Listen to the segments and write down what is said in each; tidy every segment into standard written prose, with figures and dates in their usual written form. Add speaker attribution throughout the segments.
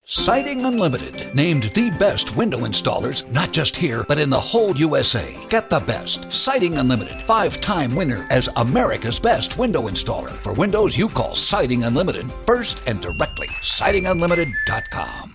Speaker 1: Siding Unlimited, named the best window installers, not just here, but in the whole USA. Get the best. Siding Unlimited, 5-time winner as America's best window installer. For windows you call Siding Unlimited first and directly. SidingUnlimited.com.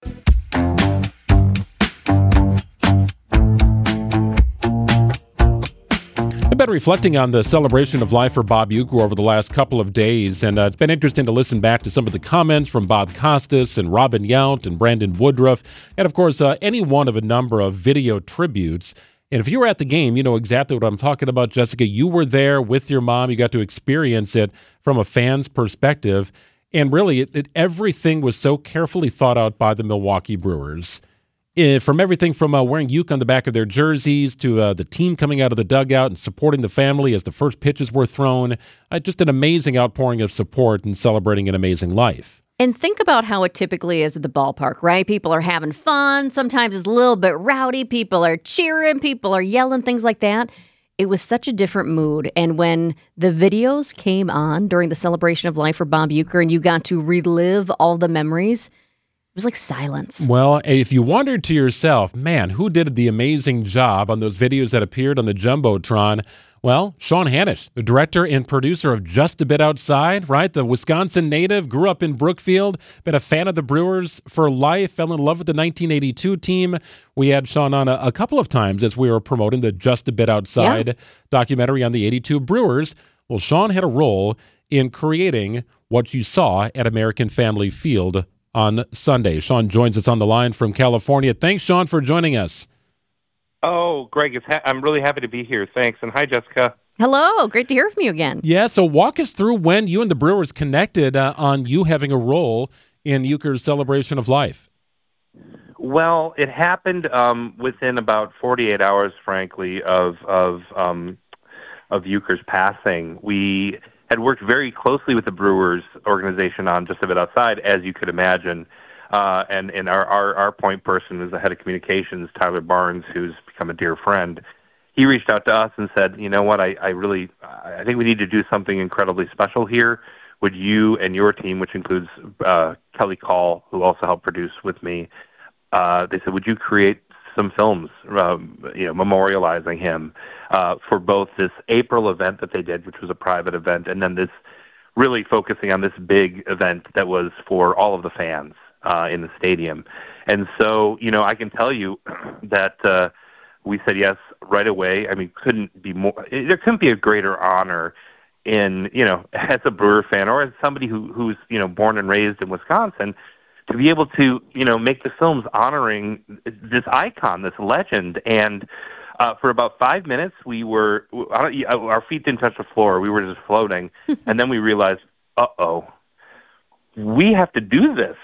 Speaker 2: I've been reflecting on the celebration of life for Bob Uecker over the last couple of days, and it's been interesting to listen back to some of the comments from Bob Costas and Robin Yount and Brandon Woodruff, and of course, any one of a number of video tributes. And if you were at the game, you know exactly what I'm talking about, Jessica. You were there with your mom. You got to experience it from a fan's perspective. And really, everything was so carefully thought out by the Milwaukee Brewers. From everything from wearing Uecker on the back of their jerseys to the team coming out of the dugout and supporting the family as the first pitches were thrown. Just an amazing outpouring of support and celebrating an amazing life.
Speaker 3: And think about how it typically is at the ballpark, right? People are having fun. Sometimes it's a little bit rowdy. People are cheering. People are yelling, things like that. It was such a different mood. And when the videos came on during the celebration of life for Bob Uecker and you got to relive all the memories, it was like silence.
Speaker 2: Well, if you wondered to yourself, man, who did the amazing job on those videos that appeared on the Jumbotron? Well, Sean Hannish, the director and producer of Just a Bit Outside, right? The Wisconsin native, grew up in Brookfield, been a fan of the Brewers for life, fell in love with the 1982 team. We had Sean on a couple of times as we were promoting the Just a Bit Outside documentary on the 82 Brewers. Well, Sean had a role in creating what you saw at American Family Field on Sunday. Sean joins us on the line from California. Thanks, Sean, for joining us.
Speaker 4: Oh, Greg, I'm really happy to be here. Thanks. And hi, Jessica.
Speaker 3: Hello. Great to hear from you again.
Speaker 2: Yeah, so walk us through when you and the Brewers connected on you having a role in Uecker's celebration of life.
Speaker 4: Well, it happened within about 48 hours, frankly, of Uecker's passing. We had worked very closely with the Brewers organization on Just a Bit Outside, as you could imagine. And our point person is the head of communications, Tyler Barnes, who's become a dear friend. He reached out to us and said, you know what, I think we need to do something incredibly special here. Would you and your team, which includes Kelly Call, who also helped produce with me, they said, would you create some films, memorializing him for both this April event that they did, which was a private event, and then this really focusing on this big event that was for all of the fans in the stadium. And so, I can tell you that we said yes right away. I mean, there couldn't be a greater honor in, as a Brewer fan or as somebody who's, born and raised in Wisconsin, to be able to, make the films honoring this icon, this legend. And for about 5 minutes, our feet didn't touch the floor. We were just floating. And then we realized, uh-oh, we have to do this.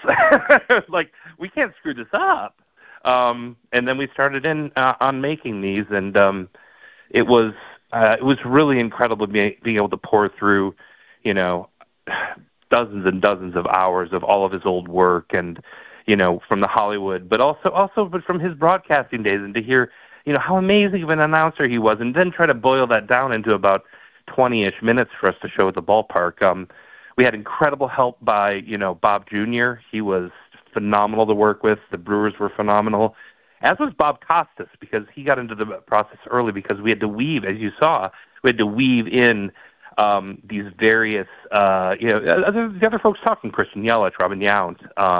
Speaker 4: We can't screw this up. And then we started on making these, and it was really incredible being able to pour through, dozens and dozens of hours of all of his old work, and from the Hollywood, but also from his broadcasting days, and to hear how amazing of an announcer he was, and then try to boil that down into about 20-ish minutes for us to show at the ballpark. We had incredible help by Bob Jr. He was phenomenal to work with. The Brewers were phenomenal, as was Bob Costas, because he got into the process early, because we had to weave, as you saw, in these various, the other folks talking, Christian Yelich, Robin Yount,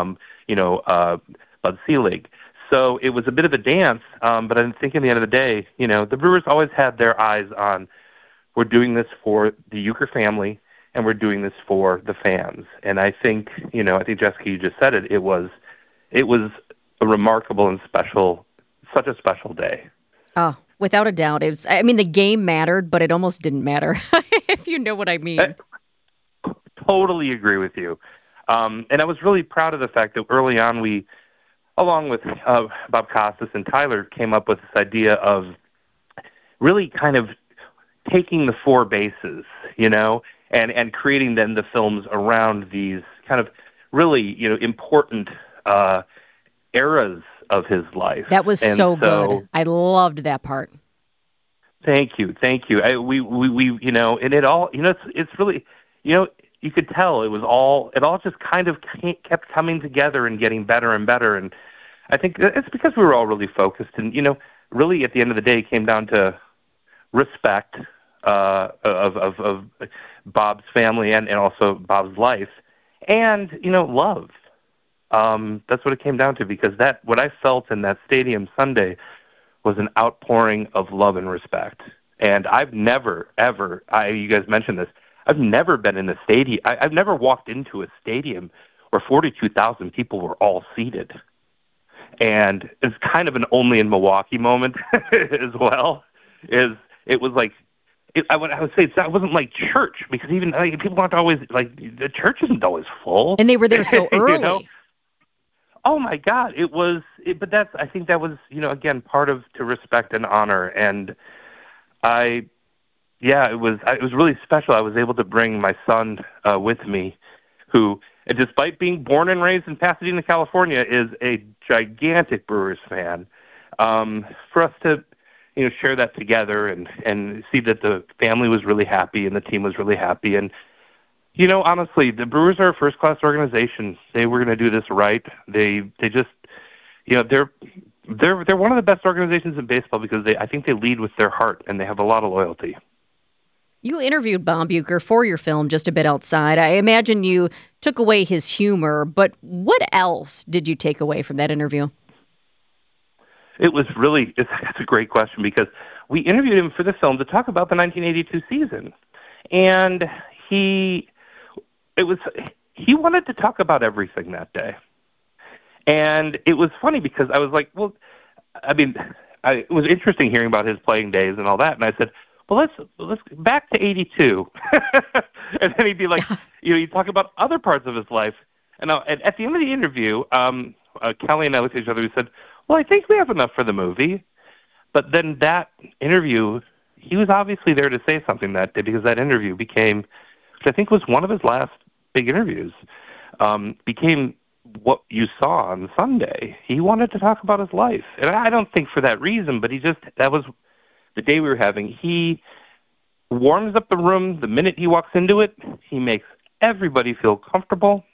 Speaker 4: Bud Selig. So it was a bit of a dance, but I think in the end of the day, the Brewers always had their eyes on, we're doing this for the Uecker family, and we're doing this for the fans. And I think, Jessica, you just said it, it was a remarkable and such a special day.
Speaker 3: Oh, without a doubt. The game mattered, but it almost didn't matter, if you know what I mean.
Speaker 4: I totally agree with you. And I was really proud of the fact that early on we, along with Bob Costas and Tyler, came up with this idea of really kind of taking the four bases, and creating then the films around these kind of really, important eras of his life.
Speaker 3: That was so good. I loved that part.
Speaker 4: Thank you. We and it all, it's really, you could tell it all just kind of kept coming together and getting better and better. And I think it's because we were all really focused. And, really at the end of the day, it came down to respect of Bob's family and also Bob's life, and, love. That's what it came down to, because what I felt in that stadium Sunday was an outpouring of love and respect. And I've never, ever, you guys mentioned this, I've never been in a stadium, I've never walked into a stadium where 42,000 people were all seated. And it's kind of an only in Milwaukee moment as well. It was like, I would say it wasn't like church, because even people aren't always, the church isn't always full.
Speaker 3: And they were there so early.
Speaker 4: Oh my God, but I think that was, again, part of to respect and honor. And it was really special. I was able to bring my son with me, who, despite being born and raised in Pasadena, California, is a gigantic Brewers fan. For us to, share that together and see that the family was really happy and the team was really happy. And, honestly, the Brewers are a first-class organization. They were going to do this right. They just, they're one of the best organizations in baseball, because I think they lead with their heart, and they have a lot of loyalty.
Speaker 3: You interviewed Bob Uecker for your film Just a Bit Outside. I imagine you took away his humor, but what else did you take away from that interview?
Speaker 4: It's a great question, because we interviewed him for the film to talk about the 1982 season. And he wanted to talk about everything that day. And it was funny, because I was like, well, it was interesting hearing about his playing days and all that. And I said, well, let's back to 82. And then he'd be like, you talk about other parts of his life. And at the end of the interview, Kelly and I looked at each other and we said, well, I think we have enough for the movie. But then that interview, he was obviously there to say something that day, because that interview became, which I think was one of his last big interviews, became what you saw on Sunday. He wanted to talk about his life. And I don't think for that reason, but that was the day we were having. He warms up the room the minute he walks into it. He makes everybody feel comfortable.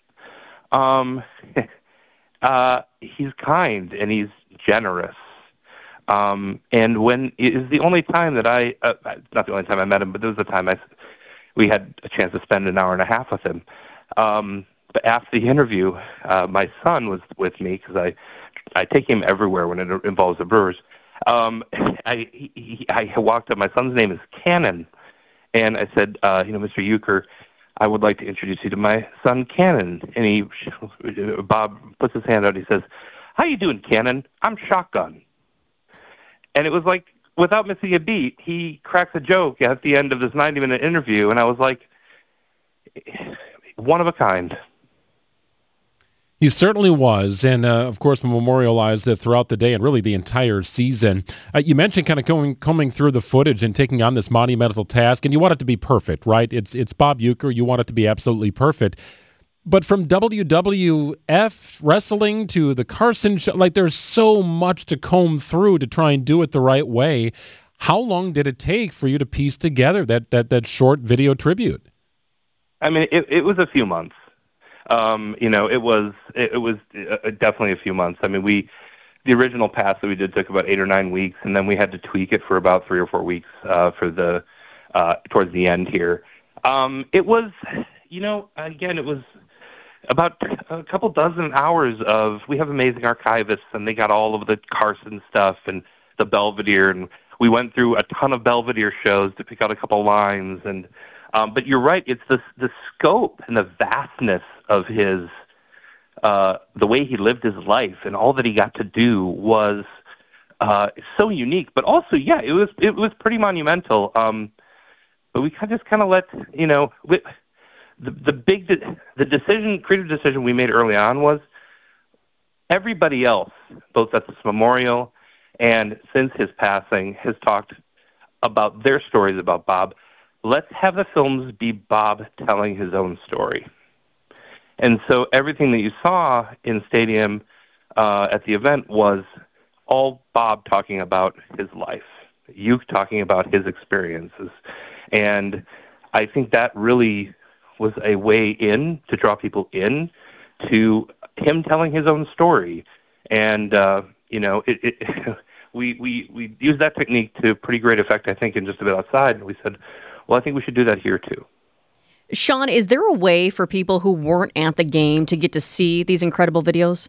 Speaker 4: He's kind and he's generous. And when it is the only time that not the only time I met him, but there was a time we had a chance to spend an hour and a half with him. But after the interview, my son was with me, because I take him everywhere when it involves the Brewers. I walked up. My son's name is Cannon, and I said, Mr. Uecker, I would like to introduce you to my son, Cannon. And Bob puts his hand out. He says, how you doing, Cannon? I'm Shotgun. And it was like, without missing a beat, he cracks a joke at the end of this 90-minute interview, and I was like, one of a kind.
Speaker 2: He certainly was, and of course memorialized it throughout the day and really the entire season. You mentioned kind of combing through the footage and taking on this monumental task, and you want it to be perfect, right? It's Bob Uecker. You want it to be absolutely perfect. But from WWF wrestling to the Carson show, there's so much to comb through to try and do it the right way. How long did it take for you to piece together that short video tribute?
Speaker 4: It was a few months. It was definitely a few months. The original pass that we did took about 8 or 9 weeks, and then we had to tweak it for about 3 or 4 weeks for the towards the end here. It was, again, it was about a couple dozen hours of. We have amazing archivists, and they got all of the Carson stuff and the Belvedere, and we went through a ton of Belvedere shows to pick out a couple lines. And but you're right, it's the scope and the vastness of his, the way he lived his life and all that he got to do was so unique. But also, yeah, it was pretty monumental. But we just kind of let, the creative decision we made early on was everybody else, both at this memorial and since his passing, has talked about their stories about Bob. Let's have the films be Bob telling his own story. And so everything that you saw in Stadium at the event was all Bob talking about his life, Ueck talking about his experiences. And I think that really was a way in to draw people in to him telling his own story. And, we used that technique to pretty great effect, I think, in Just a Bit Outside. And we said, well, I think we should do that here, too.
Speaker 3: Sean, is there a way for people who weren't at the game to get to see these incredible videos?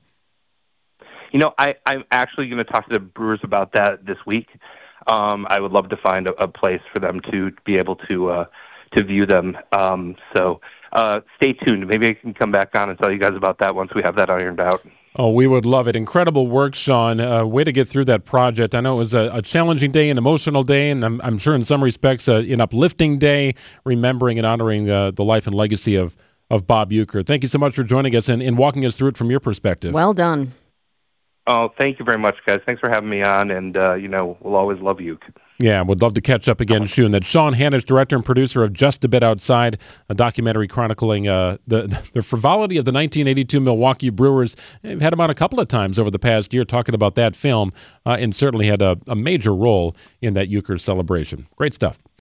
Speaker 4: I'm actually going to talk to the Brewers about that this week. I would love to find a place for them to be able to view them. So stay tuned. Maybe I can come back on and tell you guys about that once we have that ironed out.
Speaker 2: Oh, we would love it. Incredible work, Sean. Way to get through that project. I know it was a challenging day, an emotional day, and I'm sure in some respects an uplifting day, remembering and honoring the life and legacy of Bob Uecker. Thank you so much for joining us and walking us through it from your perspective.
Speaker 3: Well done.
Speaker 4: Oh, thank you very much, guys. Thanks for having me on, and, we'll always love Uecker.
Speaker 2: Yeah, would love to catch up again soon. That's Sean Hanisch, director and producer of Just a Bit Outside, a documentary chronicling the frivolity of the 1982 Milwaukee Brewers. We've had him on a couple of times over the past year talking about that film, and certainly had a major role in that Uecker celebration. Great stuff.